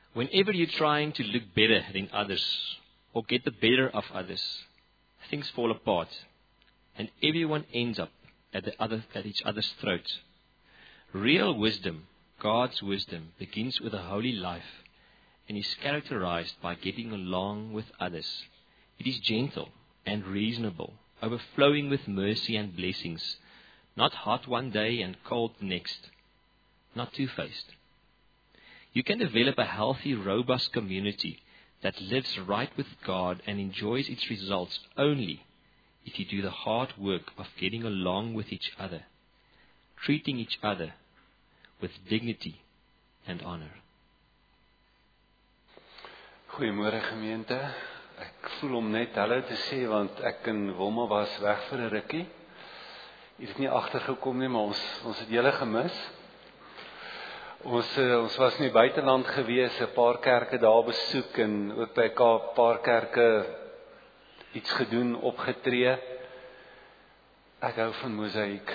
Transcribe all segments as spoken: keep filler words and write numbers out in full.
Whenever you're trying to look better than others or get the better of others, things fall apart and everyone ends up at the other at each other's throats. Real wisdom, God's wisdom, begins with a holy life and is characterized by getting along with others. It is gentle and reasonable, overflowing with mercy and blessings, not hot one day and cold the next, not two-faced. You can develop a healthy, robust community that lives right with God and enjoys its results only if you do the hard work of getting along with each other, treating each other with dignity and honor. Goeiemôre gemeente. Ek voel om net hallo te sê want ek en Wilma was weg vir 'n rukkie. Jy het nie agtergekom nie, maar ons ons het julle gemis. Ons uh, ons was in die buiteland gewees, 'n paar kerke daar besoek en ook by 'n paar kerke iets gedoen, opgetree. Ek hou van mosaïek.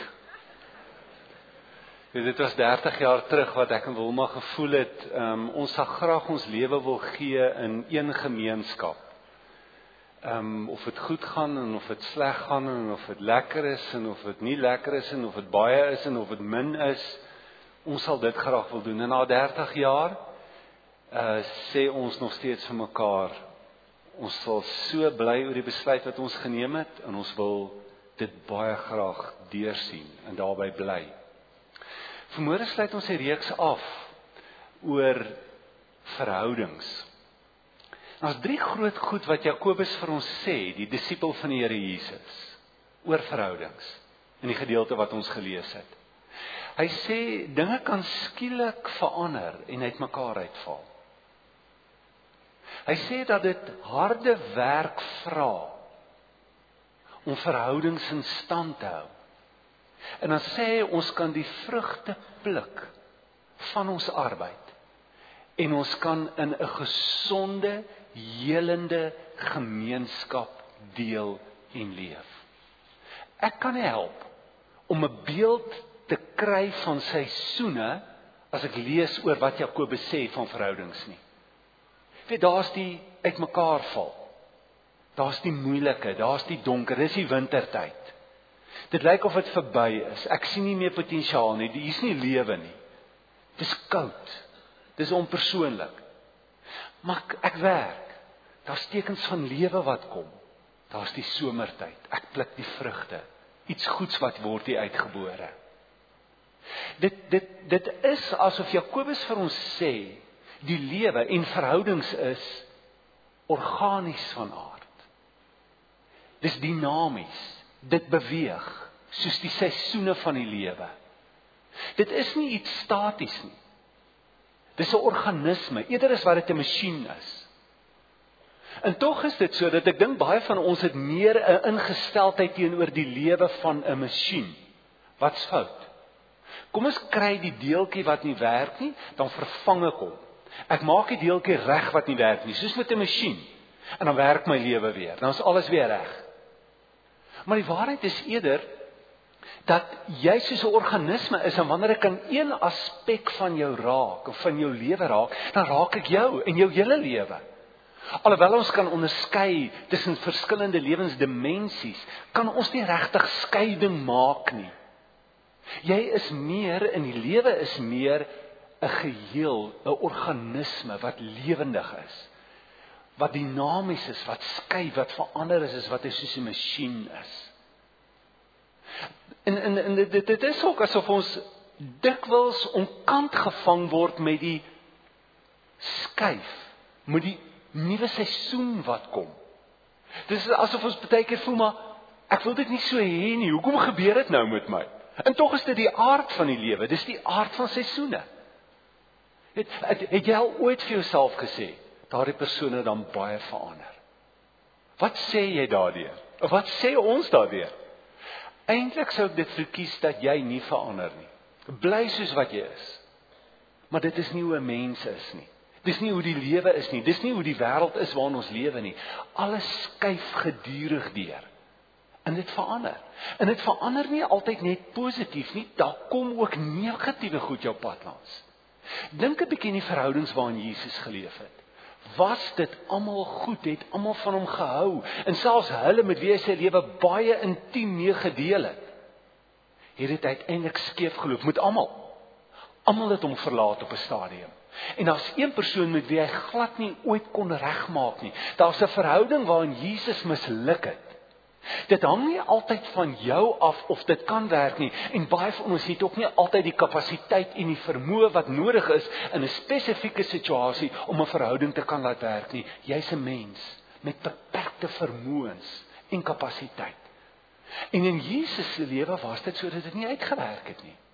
Dit was dertig jaar terug wat ek en Wilma gevoel het, um, ons sal graag ons lewe wil gee in een gemeenskap. Um, of het goed gaan en of het sleg gaan en of het lekker is en of het nie lekker is en of het baie is en of het min is, ons sal dit graag wil doen. En na dertig jaar uh, sê ons nog steeds vir mekaar, ons sal so bly oor die besluit wat ons geneem het en ons wil dit baie graag deursien en daarby bly. Vanmôre sluit ons die reeks af oor verhoudings. Daar's drie groot goed wat Jakobus vir ons sê, die disipel van die Here Jesus, oor verhoudings, in die gedeelte wat ons gelees het. Hy sê, dinge kan skielik verander en uitmekaar uitval. Hy sê dat dit harde werk vra om verhoudings in stand te hou. En dan sê hy, ons kan die vrugte pluk van ons arbeid. En ons kan in 'n gesonde, helende gemeenskap deel en leef. Ek kan nie help om 'n beeld te kry van seisoene as ek lees oor wat Jakobus sê van verhoudings nie. Weet, daar's die uitmekaar val. Daar's die moeilike, daar's die donker, dis die wintertyd. Dit lyk of dit verby is. Ek sien nie meer potensiaal nie. Hier's nie lewe nie. Dis koud. Dis onpersoonlik. Maar ek, ek werk. Daar's tekens van lewe wat kom. Daar's die somertyd. Ek pluk die vrugte. Iets goeds wat word hier uitgebore. Dit dit dit is asof Jakobus vir ons sê, die lewe en verhoudings is organies van aard. Dis dinamies. Dit beweeg, soos die seisoene van die lewe. Dit is nie iets staties nie. Dis 'n organisme, eerder as wat dit 'n masjien is. En tog is dit so, dat ek dink baie van ons het meer 'n ingesteldheid teenoor die lewe van 'n masjien. Wat's fout? Kom ons kry die deeltjie wat nie werk nie, dan vervang ek hom. Ek maak die deeltjie reg wat nie werk nie, soos met 'n masjien. En dan werk my lewe weer, dan is alles weer reg. Maar die waarheid is eerder, dat jy soos 'n organisme is, en wanneer ek aan een aspek van jou raak, of van jou lewe raak, dan raak ek jou, en jou hele lewe. Alhoewel ons kan onderskei tussen verskillende lewensdimensies, kan ons nie regtig skeiding maak nie. Jy is meer, en die lewe is meer, 'n geheel, 'n organisme, wat lewendig is. Wat dinamies is, wat skuif, wat verander is, is wat hy soos 'n masjien is. En, en, en dit, dit is ook asof ons dikwels omkant gevang word met die skuif, met die nuwe seisoen wat kom. Dit is asof ons baie keer voel, maar ek wil dit nie so hê nie, hoekom gebeur dit nou met my? En tog is dit die aard van die lewe, dis die aard van seisoene. Het, het, het jy al ooit vir jouself gesê, daardie persone dan baie verander? Wat sê jy daardeur? Of wat sê ons daardeur? Eintlik sou ek dit verkies dat jy nie verander nie. Bly soos wat jy is. Maar dit is nie hoe 'n mens is nie. Dis nie hoe die lewe is nie. Dis nie hoe die wêreld is waarin ons lewe nie. Alles skuif gedurig deur. En dit verander. En dit verander nie altyd net positief nie. Daar kom ook negatiewe goed jou pad langs. Dink 'n bietjie in die verhoudings waarin Jesus geleef het. Was dit almal goed, het almal van hom gehou, en selfs hulle met wie hy sy lewe baie intiem mee gedeel het, het dit uiteindelik skeef geloop met almal. Almal het hom verlaat op 'n stadium. En daar's een persoon met wie hy glad nie ooit kon regmaak nie. Daar's 'n verhouding waarin Jesus misluk het. Dit hang nie altyd van jou af of dit kan werk nie, en baie van ons het ook nie altyd die kapasiteit en die vermoë wat nodig is in 'n spesifieke situasie om 'n verhouding te kan laat werk nie. Jy's 'n mens met beperkte vermoëns en kapasiteit. En in Jesus se lewe was dit sodat dit nie uitgewerk het nie.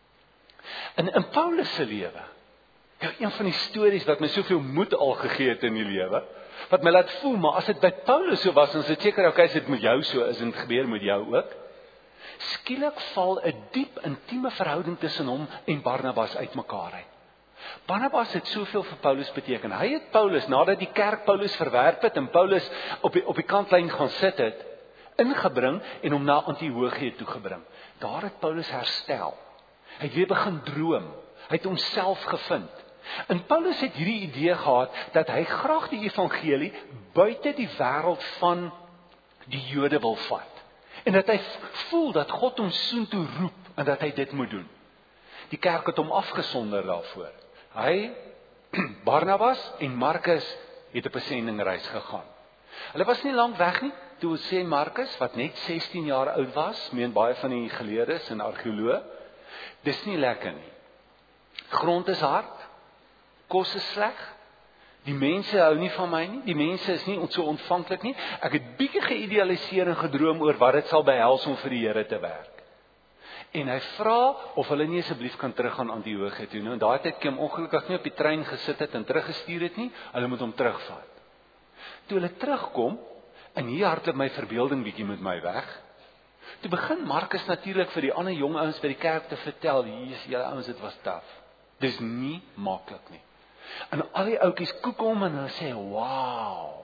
In in Paulus se lewe, ja, een van die stories wat my soveel moed al gegee het in die lewe, wat my laat voel, maar as dit by Paulus so was, ons het seker, okay, as dit met jou so is, en dit gebeur met jou ook, skielik val 'n diep, intieme verhouding tussen hom en Barnabas uitmekaar uit. Barnabas het soveel vir Paulus beteken. Hy het Paulus, nadat die kerk Paulus verwerp het, en Paulus op die, op die kantlyn gaan sit het, ingebring, en hom na Antiochië toegebring. Daar het Paulus herstel. Hy het weer begin droom. Hy het homself gevind. En Paulus het hierdie idee gehad, dat hy graag die evangelie buite die wêreld van die Jode wil vat. En dat hy voel dat God hom soontoe roep, en dat hy dit moet doen. Die kerk het hom afgesonder daarvoor. Hy, Barnabas en Markus het op 'n sendingreis gegaan. Hulle was nie lank weg nie, toe sê Markus, wat net sestien jaar oud was, meen baie van die geleerdes en argeoloë, dis nie lekker nie. Grond is hard, kos is sleg, die mense hou nie van my nie, die mense is nie so ontvanklik nie, ek het bietjie geïdealiseer en gedroom oor wat dit sal behels om vir die Here te werk. En hy vra of hulle nie asseblief kan terug aan Antiochië toe. Nou, en daai tyd kom ongelukkig nie op die trein gesit het en teruggestuur het nie, hulle moet hom terugvat. Toe hulle terugkom, en hier hardloop my verbeelding bietjie met my weg, toe begin Markus natuurlik vir die ander jong ouens by die kerk te vertel, hier, julle ouens, dit was taaf. Dis nie maklik nie. En al die ouetjies koek hom en hulle sê, wow.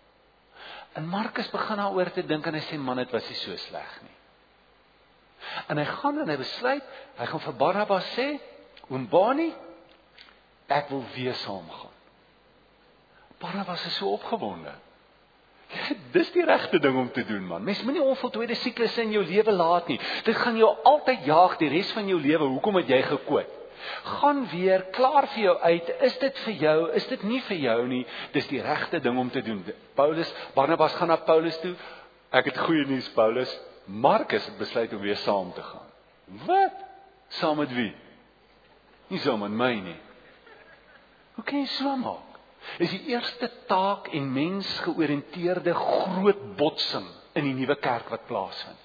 En Markus begin daaroor te dink en hy sê, man, dit was nie so sleg nie. En hy gaan en hy besluit, hy gaan vir Barnabas sê, oom Bani, ek wil weer saamgaan. Barnabas is so opgewonde. Ja, dis die regte ding om te doen, man. Mens moenie onvoltooide siklusse in jou lewe laat nie. Dit gaan jou altyd jaag die res van jou lewe. Hoekom het jy gekoot? Gaan weer, klaar vir jou uit, is dit vir jou, is dit nie vir jou nie, dis die regte ding om te doen. Paulus, Barnabas gaan na Paulus toe, ek het goeie nuus, Paulus, Markus het besluit om weer saam te gaan. Wat? Saam met wie? Nie saam met my nie. Hoe kan jy so maak? Is die eerste taak en mensgeoriënteerde groot botsing in die nuwe kerk wat plaasvind.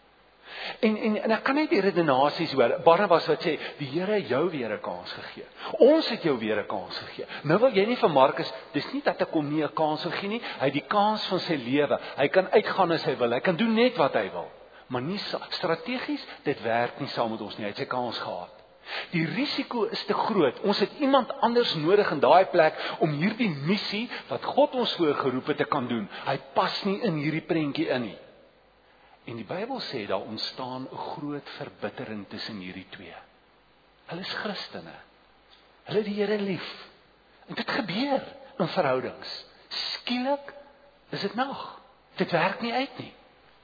En, en, en ek kan net die redenasies hoor, Barnabas wat sê, die Here het jou weer 'n kans gegee. Ons het jou weer 'n kans gegee. Nou wil jy nie vir Markus, dis nie dat ek hom nie 'n kans gegee nie, hy het die kans van sy lewe, hy kan uitgaan as hy wil, hy kan doen net wat hy wil. Maar nie strategies, dit werk nie saam met ons nie, hy het sy kans gehad. Die risiko is te groot, ons het iemand anders nodig in daai plek, om hierdie missie, wat God ons voorgeroep het te kan doen. Hy pas nie in hierdie prentjie in nie. En die Bybel sê, daar ontstaan 'n groot verbittering tussen hierdie twee. Hulle is Christene. Hulle het die Here lief. En dit gebeur in verhoudings. Skielik is dit nag. Dit werk nie uit nie.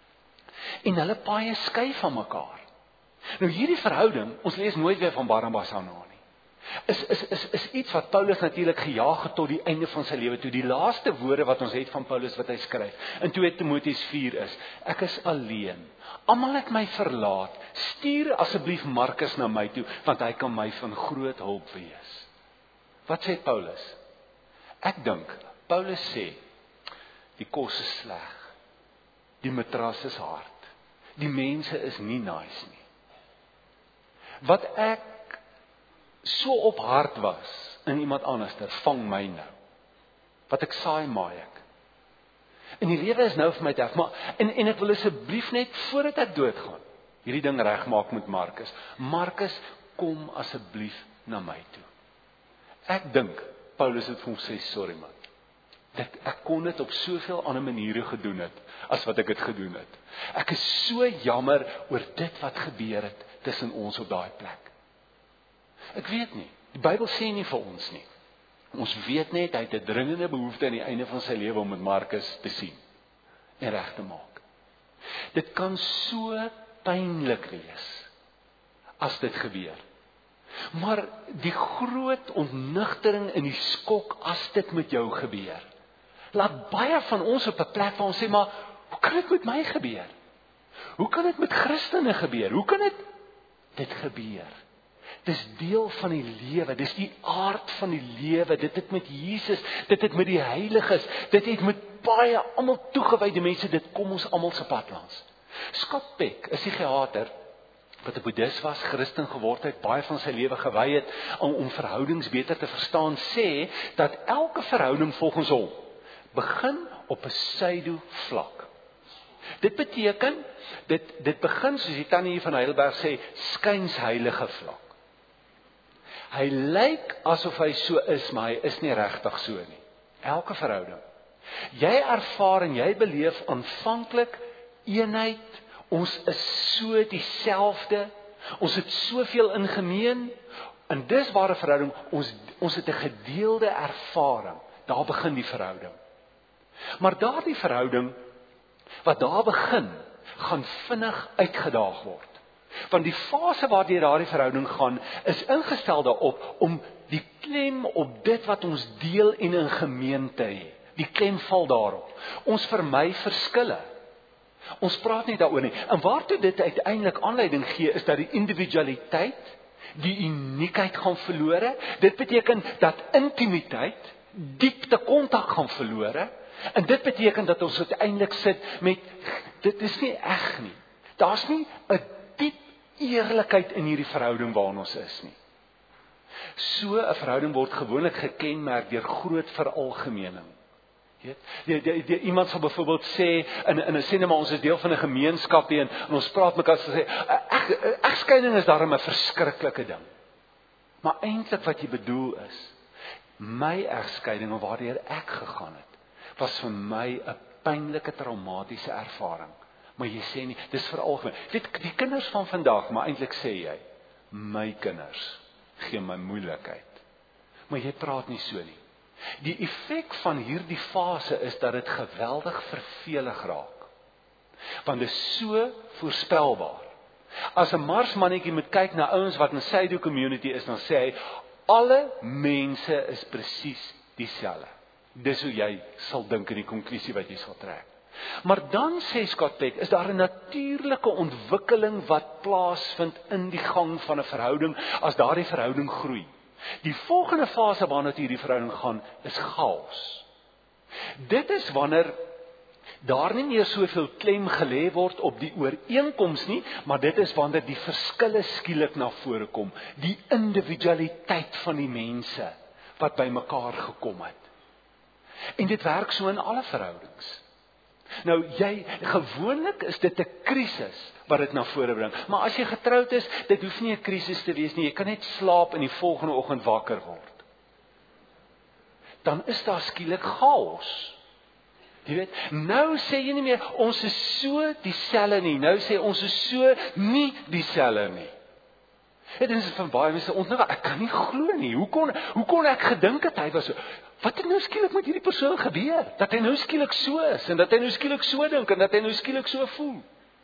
En hulle paaie skei van mekaar. Nou hierdie verhouding, ons lees nooit weer van Barnabas aan nie. Is, is, is, is iets wat Paulus natuurlik gejaag het tot die einde van sy lewe toe. Die laaste woorde wat ons het van Paulus wat hy skryf, in tweede Timoteus vier is, ek is alleen, almal het my verlaat, stuur asseblief Markus na my toe, want hy kan my van groot hulp wees. Wat sê Paulus? Ek dink, Paulus sê, die kos is sleg, die matras is hard, die mense is nie nice nie. Wat ek so op hart was in iemand anderster, vang my nou. Wat ek saai, maai ek. En die lewe is nou vir my te af, maar, en, en ek wil asseblief net, voordat ek doodgaan, hierdie ding regmaak met Markus. Markus, kom asseblief na my toe. Ek dink, Paulus het vir hom sê, sorry man, dat ek kon dit op soveel ander maniere gedoen het, as wat ek het gedoen het. Ek is so jammer oor dit wat gebeur het, tussen ons op daai plek. Ek weet nie, Die Bybel sê nie vir ons nie. Ons weet net, hy het 'n dringende behoefte aan die einde van sy lewe om met Markus te sien en reg te maak. Dit kan so pynlik wees as dit gebeur. Maar die groot ontnigtering in die skok as dit met jou gebeur, laat baie van ons op 'n plek waar ons sê, maar hoe kan dit met my gebeur? Hoe kan dit met Christene gebeur? Hoe kan dit? Dit gebeur. Dis deel van die lewe, dis die aard van die lewe, dit het met Jesus, dit het met die heiliges, dit het met baie almal toegewyde mense, dit kom ons almal se pad langs. Scott Peck, 'n psigiater, wat 'n boeddhis was, Christen geword het, baie van sy lewe gewy het om, om verhoudings beter te verstaan, sê dat elke verhouding volgens hom begin op 'n pseudo-vlak. Dit beteken, dit, dit begin, soos die tannie hier van Heidelberg sê, skynsheilige vlak. Hy lyk asof hy so is, maar hy is nie regtig so nie. Elke verhouding. Jy ervaar en jy beleef aanvanklik eenheid, ons is so dieselfde, ons het soveel in gemeen, en dis waar 'n verhouding, ons, ons het 'n gedeelde ervaring, daar begin die verhouding. Maar daardie verhouding, wat daar begin, gaan vinnig uitgedaag word. Want die fase waardeur daardie verhouding gaan, is ingestel daarop om die klem op dit wat ons deel en in gemeente het. Die klem val daarop. Ons vermy verskille. Ons praat nie daaroor nie. En waartoe dit uiteindelik aanleiding gee, is dat die individualiteit, die uniekheid gaan verlore. Dit beteken dat intimiteit, diepte kontak gaan verlore. En dit beteken dat ons uiteindelik sit met, dit is nie eg nie. Daar's nie 'n diep eerlikheid in hierdie verhouding waarin ons is nie. So 'n verhouding word gewoonlik gekenmerk deur groot veralgemening. Die, die, die, die, iemand sal byvoorbeeld sê, in, in 'n sê maar ons is deel van 'n gemeenskap en, en ons praat mekaar so sê, egskeiding is daarom 'n verskriklike ding. Maar eintlik wat jy bedoel is, my egskeiding en waardeur ek gegaan het, was vir my 'n pynlike traumatiese ervaring. Maar jy sê nie, dis veralgemeen. Weet, die kinders van vandag, maar eintlik sê jy, my kinders gee my moeilikheid. Maar jy praat nie so nie. Die effek van hierdie fase is dat dit geweldig vervelig raak. Want dit is so voorspelbaar. As 'n marsmannetjie moet kyk na ouens wat in sy community is, dan sê hy, alle mense is presies dieselfde. Dis hoe jy sal dink in die konklusie wat jy sal trek. Maar dan, sê Scott Peck, is daar 'n natuurlike ontwikkeling wat plaasvind in die gang van 'n verhouding, as daardie verhouding groei. Die volgende fase waarna hierdie verhouding gaan, is chaos. Dit is wanneer daar nie meer soveel klem gelê word op die ooreenkoms nie, maar dit is wanneer die verskille skielik na vore kom, die individualiteit van die mense wat by mekaar gekom het. En dit werk so in alle verhoudings. Nou, jy, gewoonlik is dit 'n krisis wat dit na vore bring. Maar as jy getroud is, dit hoef nie 'n krisis te wees nie. Jy kan net slaap en die volgende oggend wakker word. Dan is daar skielik chaos. Jy weet, nou sê jy nie meer, ons is so dieselfde nie. Nou sê ons is so nie dieselfde nie. Dit is van baie mense ontnou, ek kan nie glo nie. Hoe kon, hoe kon ek gedink het hy was so? Wat het nou skielik met hierdie persoon gebeur? Dat hy nou skielik so is, en dat hy nou skielik so dink, en dat hy nou skielik so voel.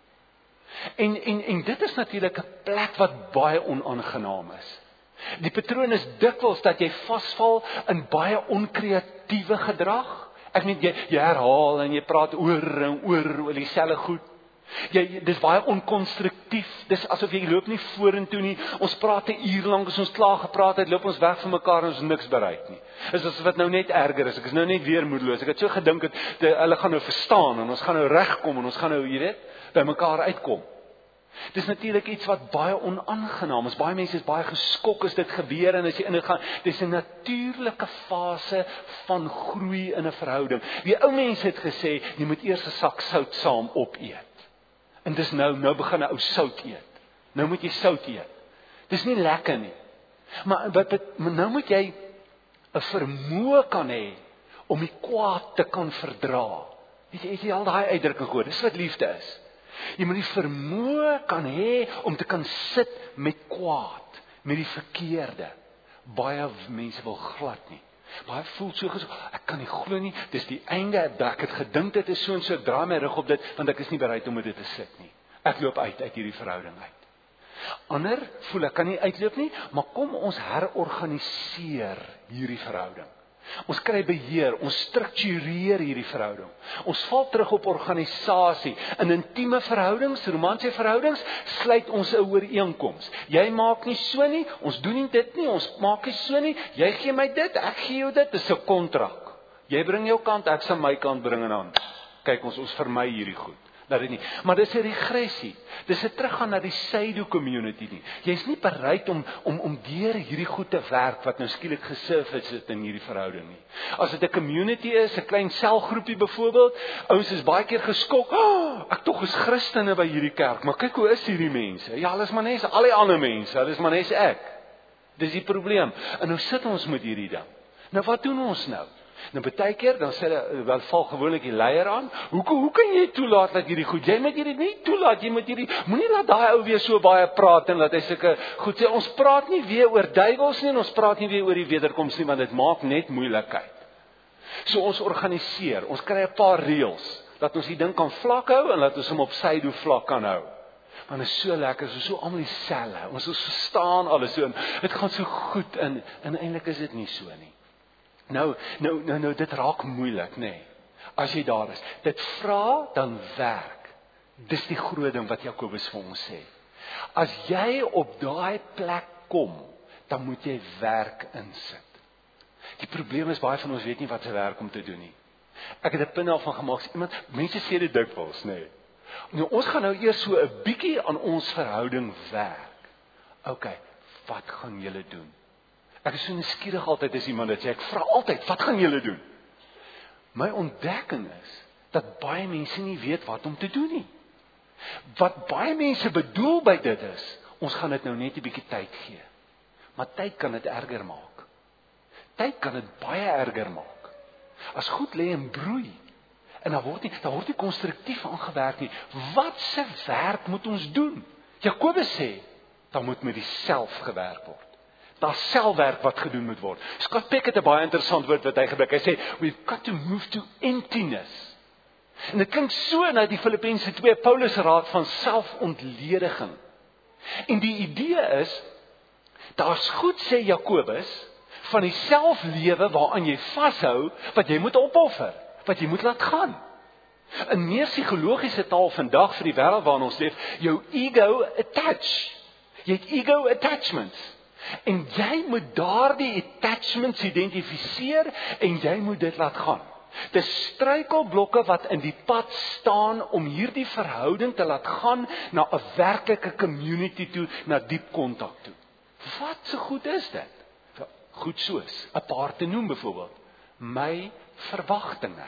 En, en, en dit is natuurlik 'n plek wat baie onaangenaam is. Die patroon is dikwels dat jy vasval in baie onkreatiewe gedrag. Ek meen, jy, jy herhaal en jy praat oor en oor oor dieselfde goed. Jy, dis baie onkonstruktief, dis asof jy loop nie vorentoe nie, ons praat 'n uur lank, as ons klaar gepraat het, loop ons weg van mekaar en ons niks bereik nie. Is asof dit nou net erger is, ek is nou net weer moedeloos, ek het so gedink, het, de, hulle gaan nou verstaan, en ons gaan nou regkom, en ons gaan nou, jy weet, by mekaar uitkom. Dis natuurlik iets wat baie onaangenaam is, baie mense is baie geskok as dit gebeur, en as jy in dit gaan, dis 'n natuurlike fase van groei in 'n verhouding. Die ou mense het gesê, jy moet eers 'n sak sout saam opeet. En dis nou, nou begin 'n ou sout eet. Nou moet jy sout eet. Dis nie lekker nie. Maar wat, wat nou moet jy 'n vermoë kan hê om die kwaad te kan verdra. Weet jy, jy al daai uitdrukking gehoor, dis wat liefde is. Jy moet die vermoë kan hê om te kan sit met kwaad, met die verkeerde. Baie mense wil glad nie. Baie voel so geso, ek kan nie glo nie, dis die einde, ek het gedink dit is so en so, ek draai my rug op dit, want ek is nie bereid om dit te sit nie. Ek loop uit, uit hierdie verhouding uit. Ander voel, ek kan nie uitloop nie, maar kom ons herorganiseer hierdie verhouding. Ons kry beheer, ons struktureer hierdie verhouding. Ons val terug op organisasie. In intieme verhoudings, romantiese verhoudings, sluit ons 'n ooreenkoms. Jy maak nie so nie, ons doen nie dit nie, ons maak nie so nie, jy gee my dit, ek gee jou dit, dis 'n kontrak. Jy bring jou kant, ek sal my kant bring en dan. Kyk, ons ons vermy hierdie goed. Dat dit nie. Maar dis 'n regressie. Dis 'n teruggaan na die pseudo community nie. Jy's nie bereid om om om deur hierdie goed te werk wat nou skielik gesurface het in hierdie verhouding nie. As dit 'n community is, 'n klein selgroepie byvoorbeeld, ouens is baie keer geskok. Oh, ek tog is Christene by hierdie kerk, maar kyk hoe is hierdie mense? Ja, hulle is maar net al die ander mense, hulle is maar net ek. Dis die probleem. En nou sit ons met hierdie ding. Nou wat doen ons nou? Nou baie keer dan sê hulle wel val gewoonlik die leier aan. Hoe hoe kan jy toelaat dat hierdie goed? Jy moet hierdie nie toelaat, jy moet hierdie moenie laat daai ou weer so baie praat en laat hy sulke goed sê. Ons praat nie weer oor duiwels nie en ons praat nie weer oor die wederkoms nie, want dit maak net moeilikheid. So ons organiseer, ons kry 'n paar reëls dat ons die ding kan vlak hou en dat ons hom op sydo vlak kan hou. Want dit is so lekker, ons is so almal dieselfde. Ons ons verstaan alles so en dit gaan so goed en en eintlik is dit nie so nie. Nou, nou, nou, nou, dit raak moeilik, nê, nee, as jy daar is. Dit vra, dan werk. Dis die groot ding wat Jakobus vir ons sê. As jy op daai plek kom, dan moet jy werk insit. Die probleem is, baie van ons weet nie wat sy werk om te doen nie. Ek het 'n punt daarvan gemaak, iemand, mense sê dit dikwels, nê. Nee. Nou, ons gaan nou eers so 'n bietjie aan ons verhouding werk. OK, wat gaan julle doen? Ek is so nuuskierig altyd as iemand dit sê, ek vra altyd, wat gaan julle doen? My ontdekking is, dat baie mense nie weet wat om te doen nie. Wat baie mense bedoel by dit is, ons gaan dit nou net 'n bietjie tyd gee. Maar tyd kan dit erger maak. Tyd kan dit baie erger maak. As goed lê en broei, en dan word nie, dan word nie konstruktief aangewerk nie. Wat se werk moet ons doen? Jakobus sê, dan moet met die self gewerk word. Daar selfwerk wat gedoen moet word. Scott Peck het 'n baie interessant woord wat hy gebruik. Hy sê, we've got to move to emptiness. En dit klink so na die Filippense twee, Paulus raad van selfontlediging. En die idee is, daar's goed, sê Jakobus, van die selflewe waaraan jy vashou, wat jy moet opoffer, wat jy moet laat gaan. In meer psigologiese taal vandag vir die wêreld waarin ons leef, jou ego attach. Jy het ego attachments. En jy moet daardie attachments identifiseer en jy moet dit laat gaan. Dis struikelblokke wat in die pad staan om hierdie verhouding te laat gaan na 'n werklike community toe, na diep kontak toe. Wat so goed is dit? Goed soos, 'n paar te noem byvoorbeeld, my verwagtinge.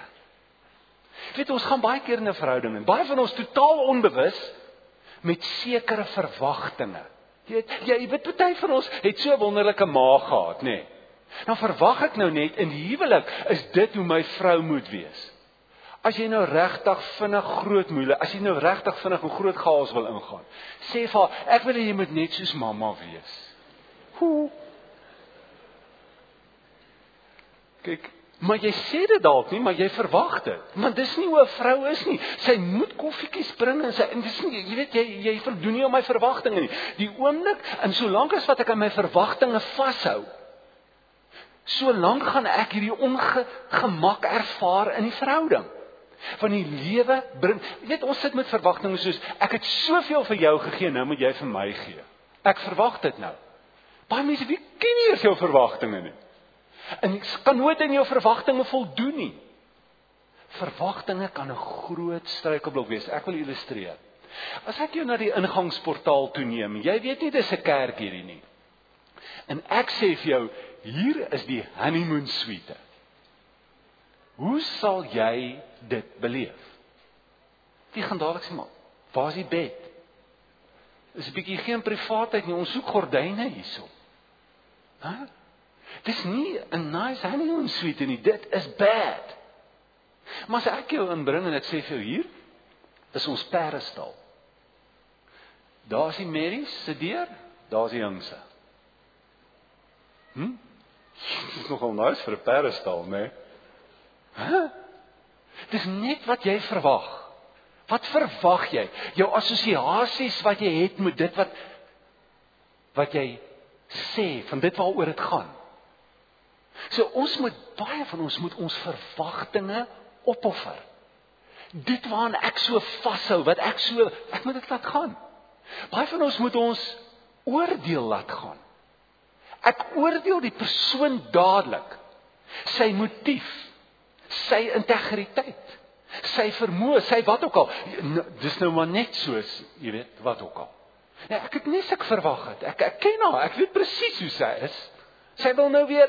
Weet ons gaan baie keer in 'n verhouding en baie van ons totaal onbewus met sekere verwagtinge. Jy weet, jy weet party van ons het so 'n wonderlike maag gehad, nê. Nee. Nou verwag ek nou net in die huwelik is dit hoe my vrou moet wees. As jy nou regtig vinnig groot moeile, as jy nou regtig vinnig 'n groot chaos wil ingaan, sê vir haar, ek wil hê jy moet net soos mamma wees. Hoe? Kyk, maar jy sê dit dalk nie, maar jy verwag dit. Want dis nie hoe 'n vrou is nie. Sy moet koffietjies bring en sy en dis nie, jy weet jy jy voldoen nie aan my verwagtinge nie. Die oomblik en solank as wat ek aan my verwagtinge vashou, solank gaan ek hierdie ongemak ervaar in die verhouding. Van die lewe bring, jy weet ons sit met verwagtinge soos ek het soveel vir jou gegee, nou moet jy vir my gee. Ek verwag dit nou. Baie mense wie ken nie eers jou verwagtinge nie. En ek kan nooit aan jou verwagtinge voldoen nie. Verwagtinge kan 'n groot struikelblok wees. Ek wil illustreer. As ek jou na die ingangsportaal toe neem, jy weet nie dis 'n kerk hierdie nie. En ek sê vir jou, hier is die honeymoon suite. Hoe sal jy dit beleef? Jy gaan dadelik sê maar, waar is die bed? Is 'n bietjie geen privaatheid nie, ons soek gordyne hierso. Hæ? Huh? Dis nie 'n nice honeymoon suite nie, dit is bad. Maar as ek jou inbring en ek sê vir jou hier, is ons perdestal. Daar is die Marys se deur, daar is die Hingse. Hm? Dit is nogal nice vir 'n perdestal, né? Nee? Huh? Dis net wat jy verwag. Wat verwag jy? Jou assosiasies wat jy het met dit wat wat jy sê, van dit waaroor dit gaan. So ons moet, baie van ons moet ons verwagtinge opoffer. Dit waaraan ek so vashou, wat ek so, ek moet dit laat gaan. Baie van ons moet ons oordeel laat gaan. Ek oordeel die persoon dadelik. Sy motief, sy integriteit, sy vermoë, sy wat ook al. Dis nou maar net soos, jy weet, wat ook al. Nee, ek het nie as ek verwag het. Ek, ek ken haar, ek weet presies hoe sy is. Sy wil nou weer.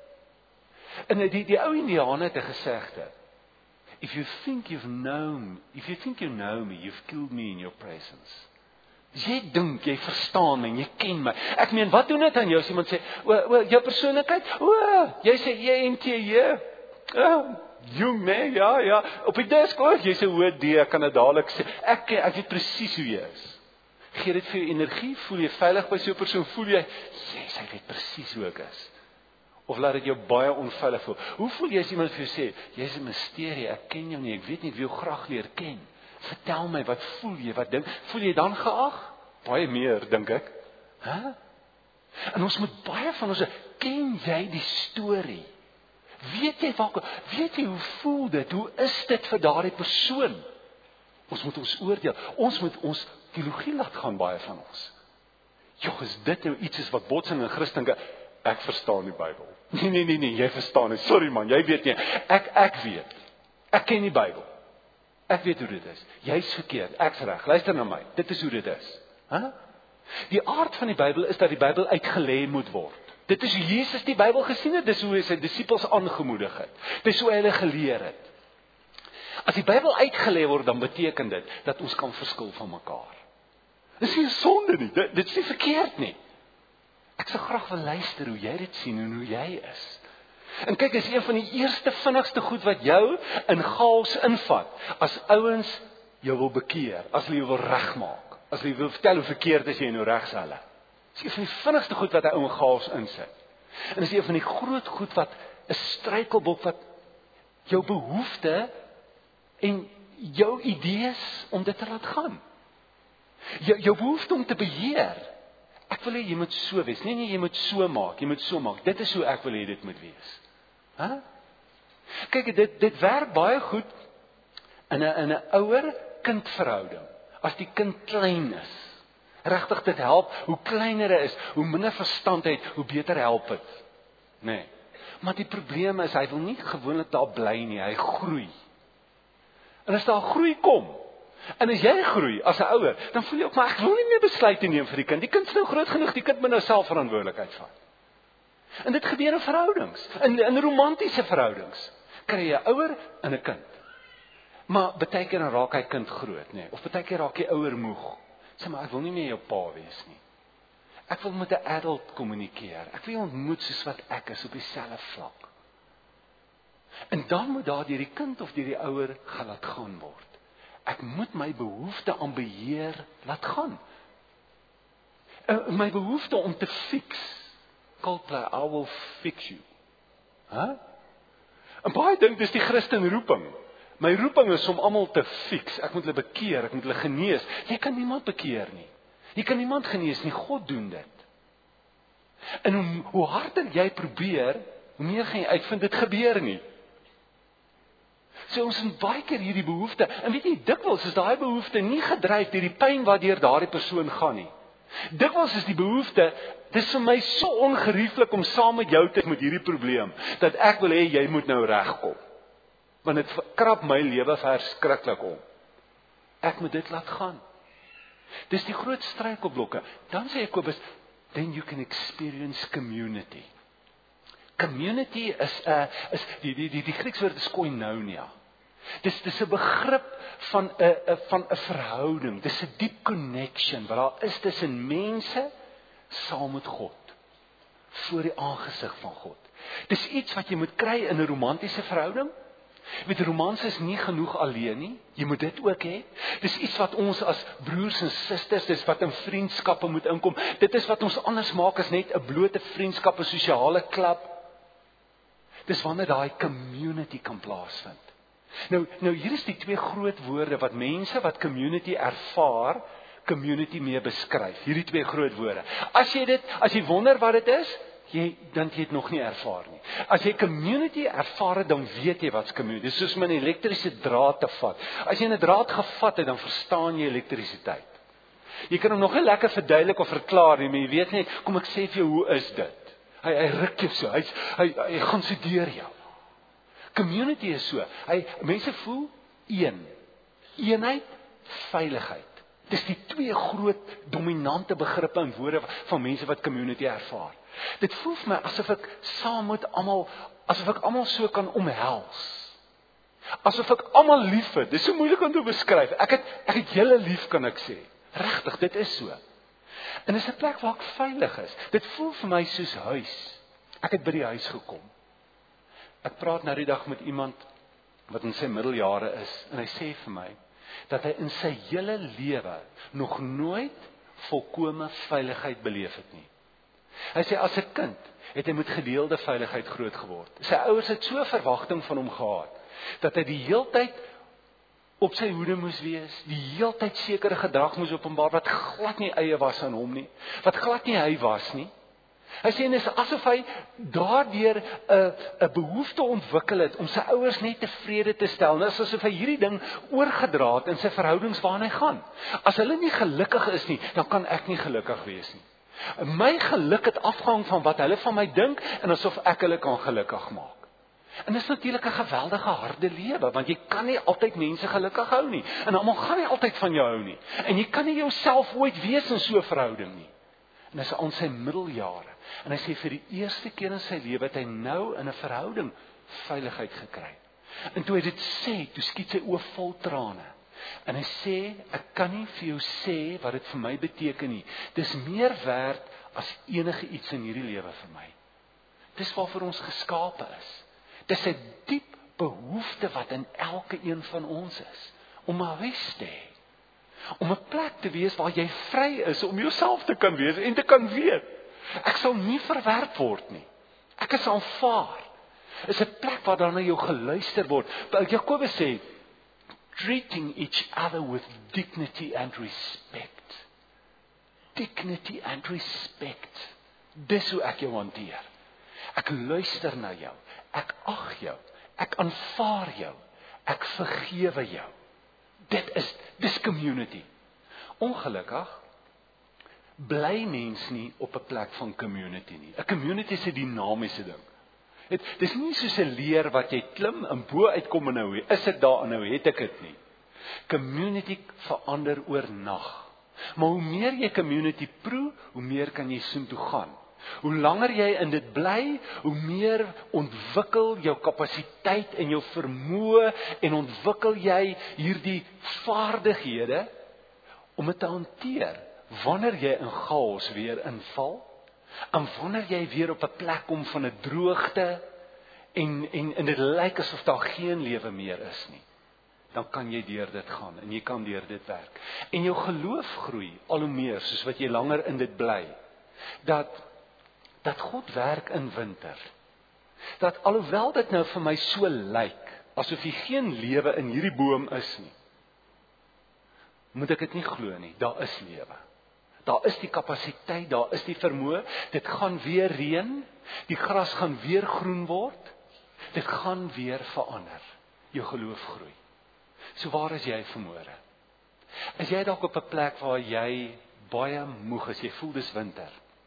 En die, die ou Indiane het 'n gesegde. If you think you've known, if you think you know me, you've killed me in your presence. Jy dink, jy verstaan my, jy ken my. Ek meen, wat doen dit aan jou as iemand sê, o, o, jou persoonlikheid, o, jy sê, jy en T J, oh, jong, nee, ja, ja, op die disk, o, jy sê, o, D, ek kan dit dadelik sê, ek, ek weet presies hoe jy is. Gee dit vir jou energie, voel jy veilig by so 'n persoon, voel jy, yes, hy weet presies hoe ek is. Of laat dit jou baie onveilig voel. Hoe voel jy as iemand vir jou sê, jy's 'n misterie, ek ken jou nie, ek weet nie wie jou graag leer ken. Vertel my, wat voel jy, wat dink, voel jy dan geag? Baie meer, dink ek. Huh? En ons moet baie van ons, ken jy die storie? Weet jy waar, weet jy hoe voel dit, hoe is dit vir daardie persoon? Ons moet ons oordeel, ons moet ons teologie laat gaan, baie van ons. Joh, is dit nou iets is wat botsing in Christendom, ek verstaan die Bybel. Nee, nee, nee, nee, jy verstaan nie, sorry man, jy weet nie, ek, ek weet, ek ken die Bybel. Ek weet hoe dit is. Jy's verkeerd, ek's reg. Luister na my. Dit is hoe dit is. Huh? Die aard van die Bybel is dat die Bybel uitgelê moet word. Dit is hoe Jesus die Bybel gesien het, dis hoe hy sy disippels aangemoedig het. Dis hoe hy hulle geleer het. As die Bybel uitgelê word, dan beteken dit dat ons kan verskil van mekaar. Dis nie 'n sonde nie. Dit, dit is nie verkeerd nie. Ek sou graag wil luister hoe jy dit sien en hoe jy is. En kyk, is een van die eerste vinnigste goed wat jou in chaos invat, as ouens jou wil bekeer, as hulle jou wil regmaak, as hulle wil vertel hoe verkeerd is jy en hoe reg is hulle. Dis een van die vinnigste goed wat 'n ou in chaos insit. En dis een van die groot goed wat 'n struikelblok wat jou behoefte en jou idees om dit te laat gaan. Jou, jou behoefte om te beheer. Ek wil hê jy moet so wees. Nee, nee, jy moet so maak, jy moet so maak. Dit is hoe ek wil hê dit moet wees. Huh? Kyk, dit, dit werk baie goed in 'n in 'n ouer-kind verhouding. As die kind klein is. Regtig, dit help, hoe kleiner hy is, hoe minder verstand hy het, hoe beter help dit. Nee. Maar die probleem is, hy wil nie gewoonlik daar bly nie, hy groei. En as daar groei kom, en as jy groei as 'n ouer, dan voel jy ook, maar ek wil nie meer besluite neem vir die kind. Die kind is nou groot genoeg, die kind moet nou self verantwoordelikheid vat. En dit gebeur in verhoudings, in, in romantiese verhoudings. Kry jy 'n ouer en 'n kind. Maar baie keer dan raak hy kind groot, nee, of baie keer raak hy ouer moeg. Sê maar, ek wil nie meer jou pa wees nie. Ek wil met 'n adult kommunikeer. Ek wil jou ontmoet soos wat ek is, op dieselfde vlak. En dan moet daar deur die kind of deur die ouer gelaat gaan word. Ek moet my behoefte aan beheer laat gaan. Uh, my behoefte om te fix. Coldplay, I will fix you. Huh? En baie dink dis die Christen roeping. My roeping is om almal te fix. Ek moet hulle bekeer, ek moet hulle genees. Jy kan niemand bekeer nie. Jy kan niemand genees nie, God doen dit. En hoe, hoe harder jy probeer, hoe meer gaan jy uitvind, dit gebeur nie. So ons het baie keer hierdie behoefte, en weet jy, dikwels is daai behoefte nie gedryf deur die pyn wat deur daardie persoon gaan nie. Dikwels is die behoefte, dis vir my so ongerieflik om saam met jou te met hierdie probleem, dat ek wil hê jy moet nou regkom. Want dit krap my lewe verskriklik om. Ek moet dit laat gaan. Dis die groot struikelblokke. Dan sê Jakobus, then you can experience community. Community is 'n uh, is die die die die Griekse woord is koinonia. Dis dis 'n begrip van 'n uh, uh, van 'n verhouding. Dis 'n deep connection wat daar is tussen mense saam met God voor die aangesig van God. Dis iets wat jy moet kry in 'n romantiese verhouding. Weet, romans is nie genoeg alleen nie. Jy moet dit ook hê. Dis iets wat ons as broers en susters, dis wat in vriendskappe moet inkom. Dit is wat ons anders maak as net 'n blote vriendskap, 'n sosiale klub. Dis wanneer daai community kan plaasvind. Nou, nou hier is die twee groot woorde wat mense wat community ervaar, community mee beskryf. Hierdie twee groot woorde. As jy dit, as jy wonder wat dit is, jy, dan jy het nog nie ervaar nie. As jy community ervaar het, dan weet jy wat's community. Dis soos om 'n elektriese draad te vat. As jy 'n draad gevat het, dan verstaan jy elektrisiteit. Jy kan hom nog nie lekker verduidelik of verklaar nie, maar jy weet net, kom ek sê vir jou, hoe is dit? Hy, hy ruk jou so, hy, hy, hy gaan so deur jou. Community is so, hy, mense voel een, eenheid, veiligheid. Dis die twee groot dominante begrippe en woorde van mense wat community ervaar. Dit voel vir my asof ek saam met almal, asof ek almal so kan omhels. Asof ek almal lief het. Dis so moeilik om te beskryf. Ek het ek het julle lief, kan ek sê. Regtig, dit is so. En dis 'n plek waar ek veilig is. Dit voel vir my soos huis. Ek het by die huis gekom. Ek praat nou die dag met iemand wat in sy middeljare is en hy sê vir my dat hy in sy hele lewe nog nooit volkome veiligheid beleef het nie. Hy sê as 'n kind het hy met gedeelde veiligheid groot geword. Sy ouers het so 'n verwagting van hom gehad dat hy die heeltyd op sy hoede moes wees, die heeltyd sekere gedrag moes openbaar wat glad nie eie was aan hom nie, wat glad nie hy was nie. Hy sê, en is asof hy daardeur 'n 'n behoefte ontwikkel het om sy ouers net tevrede te stel. En is asof hy hierdie ding oorgedra het in sy verhoudings waarna hy gaan. As hulle nie gelukkig is nie, dan kan ek nie gelukkig wees nie. My geluk het afhang van wat hulle van my dink en asof ek hulle kan gelukkig maak. En dit is natuurlik 'n geweldige harde lewe, want jy kan nie altyd mense gelukkig hou nie. En almal gaan nie altyd van jou hou nie. En jy kan nie jouself ooit wees in so 'n verhouding nie. En hy is aan sy middeljare. En hy sê vir die eerste keer in sy lewe het hy nou in 'n verhouding veiligheid gekry. En toe hy dit sê, toe skiet sy oë vol trane. En hy sê, ek kan nie vir jou sê wat dit vir my beteken nie. Dis meer werd as enige iets in hierdie lewe vir my. Dis waarvoor ons geskape is. Dis 'n diep behoefte wat in elke een van ons is. Om 'n huis te hê. Om 'n plek te wees waar jy vry is om jouself te kan wees en te kan weet. Ek sal nie verwerp word nie. Ek is aanvaar. Is 'n plek waar daar na jou geluister word. Jakobus sê, treating each other with dignity and respect. Dignity and respect. Dis hoe ek jou hanteer. Ek luister na jou. Ek ag jou. Ek aanvaar jou. Ek vergewe jou. Dit is, dis community. Ongelukkig bly mens nie op 'n plek van community nie. 'n Community is 'n dinamiese ding. Dit dis nie soos 'n leer wat jy klim en bo uitkom en nou is dit daar en nou het ek dit nie. Community verander oornag. Maar hoe meer jy community proe, hoe meer kan jy soontoe gaan. Hoe langer jy in dit bly, hoe meer ontwikkel jou kapasiteit en jou vermoë en ontwikkel jy hierdie vaardighede om dit te hanteer wanneer jy in chaos weer inval en wanneer jy weer op 'n plek kom van 'n droogte en en en dit lyk asof daar geen lewe meer is nie. Dan kan jy deur dit gaan en jy kan deur dit werk. En jou geloof groei al hoe meer soos wat jy langer in dit bly. Dat dat God werk in winter. Dat alhoewel dit nou vir my so lyk, asof hier geen lewe in hierdie boom is nie, moet ek dit nie glo nie, daar is lewe. Daar is die kapasiteit, daar is die vermoë, dit gaan weer reën, die gras gaan weer groen word, dit gaan weer verander, jou geloof groei. So waar is jy vanmôre? Is jy dalk op 'n plek waar jy baie moeg is, jy voel dis winter,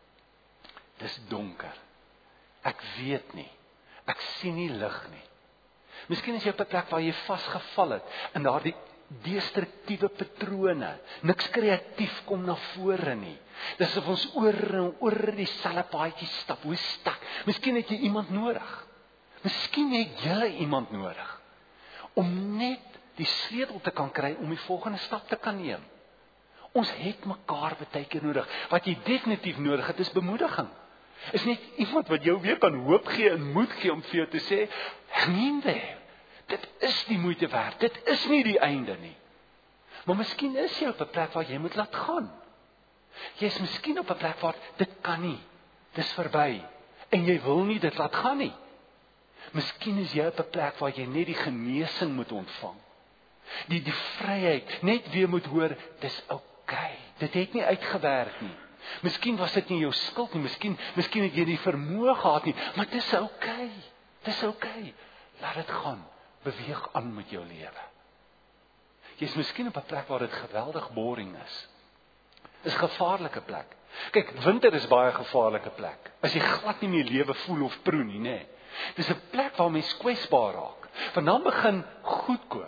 dis donker, ek weet nie, ek sien nie lig nie. Miskien is jy op 'n plek waar jy vasgeval het in daardie destruktiewe patrone, niks kreatief kom na vore nie. Dis of ons oor en oor dieselfde paadjie stap, hoe stak. Miskien het jy iemand nodig. Miskien het jy iemand nodig om net die sleutel te kan kry om die volgende stap te kan neem. Ons het mekaar baie keer nodig. Wat jy definitief nodig het is bemoediging. Is net iemand wat jou weer kan hoop gee en moed gee om vir jou te sê, hang in there. Dit is die moeite werd, dit is nie die einde nie. Maar miskien is jy op 'n plek waar jy moet laat gaan. Jy is miskien op 'n plek waar dit kan nie, dis verby, en jy wil nie dit laat gaan nie. Miskien is jy op 'n plek waar jy net die genesing moet ontvang. Die, die vryheid, net weer moet hoor, dis oukei, dit het nie uitgewerk nie. Miskien was dit nie jou skuld nie, miskien, miskien het jy nie vermoë gehad nie, maar dis oukei, dis oukei. Laat dit gaan, beweeg aan met jou lewe. Jy is miskien op 'n plek waar dit geweldig boring is. Is 'n gevaarlike plek. Kyk, winter is baie gevaarlike plek. As jy glad nie meer lewe voel of proe nie, nê. Dis 'n plek waar mens kwesbaar raak. Want dan begin goedkoop.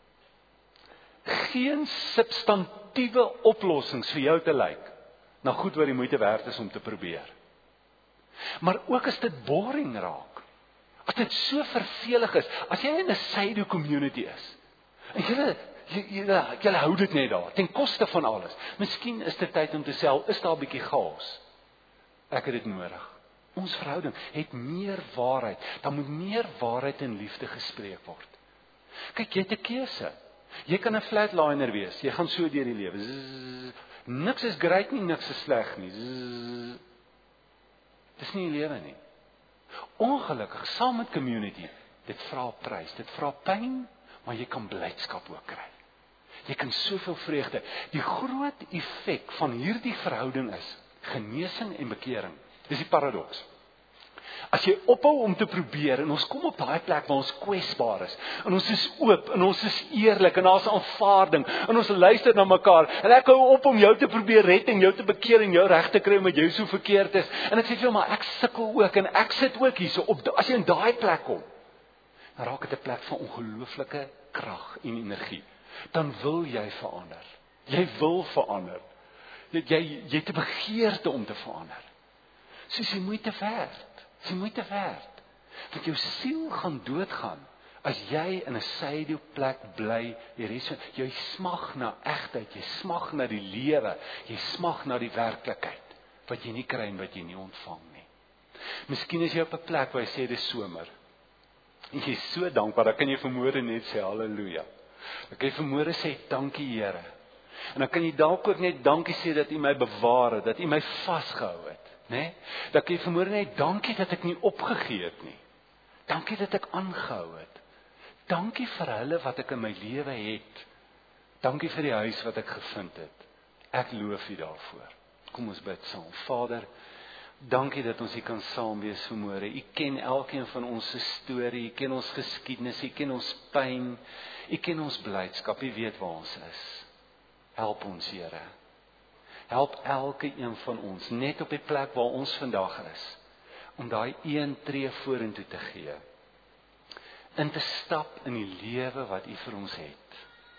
Geen substantiewe oplossings vir jou te lyk, na goed wat die moeite werd is om te probeer. Maar ook as dit boring raak, as dit so vervelig is, as jy in 'n pseudo community is, en jy Julle, julle hou dit net daar, ten koste van alles. Miskien is dit tyd om te sê, is daar 'n bietjie chaos. Ek het dit nodig. Ons verhouding het meer waarheid. Daar moet meer waarheid en liefde gespreek word. Kyk, jy het 'n keuse. Jy kan 'n flatliner wees. Jy gaan so deur die lewe. Zzz, niks is great nie, niks is sleg nie. Zzz, dis nie die lewe nie. Ongelukkig, saam met community, dit vra prys, dit vra pyn, maar jy kan blydskap ook kry. Jy kan soveel vreugde. Die groot effek van hierdie verhouding is genesing en bekering. Dis die paradoks. As jy ophou om te probeer, en ons kom op daai plek waar ons kwesbaar is, en ons is oop, en ons is eerlik, en daar's aanvaarding, en ons luister na mekaar, en ek hou op om jou te probeer red, en jou te bekeer, en jou reg te kry, omdat jy so verkeerd is, en ek sê vir jou, maar ek sukkel ook, en ek sit ook hier so, op, as jy in daai plek kom, dan raak dit 'n plek van ongelooflike krag en energie. Dan wil jy verander. Jy wil verander. Jy, jy, jy het 'n begeerte om te verander. Soos jy moeite werd. Jy moeite werd. Want jou siel gaan doodgaan as jy in 'n pseudo plek bly. Jy, jy smag na egtheid, jy smag na die lewe, jy smag na die werklikheid wat jy nie kry en wat jy nie ontvang nie. Miskien is jy op 'n plek waar jy sê dis somer. En jy is so dankbaar, dan kan jy vanmôre net sê halleluja. Dan kan jy vanmôre sê dankie Here. En dan kan jy dalk ook net dankie sê dat U my bewaar het, dat U my vasgehou het, né? Dan kan jy vanmôre net dankie dat ek nie opgegee het nie. Dankie dat ek aangehou het. Dankie vir hulle wat ek in my lewe het. Dankie vir die huis wat ek gevind het. Ek loof U daarvoor. Kom ons bid saam. Vader, dankie dat ons hier kan saam wees vanmôre. U ken elkeen van ons se storie, U ken ons geskiedenis, U ken ons pyn, U ken ons blydskap, U weet waar ons is. Help ons, Here. Help elke een van ons, net op die plek waar ons vandag is, om daai een tree vorentoe te gee. In te stap in die lewe wat U vir ons het.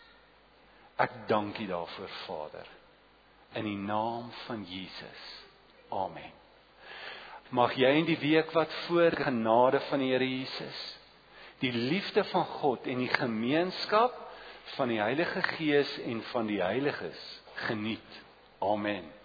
Ek dank U daarvoor, Vader. In die naam van Jesus. Amen. Mag jy in die week wat voor genade van die Here Jesus, die liefde van God en die gemeenskap van die Heilige Gees en van die heiliges geniet. Amen.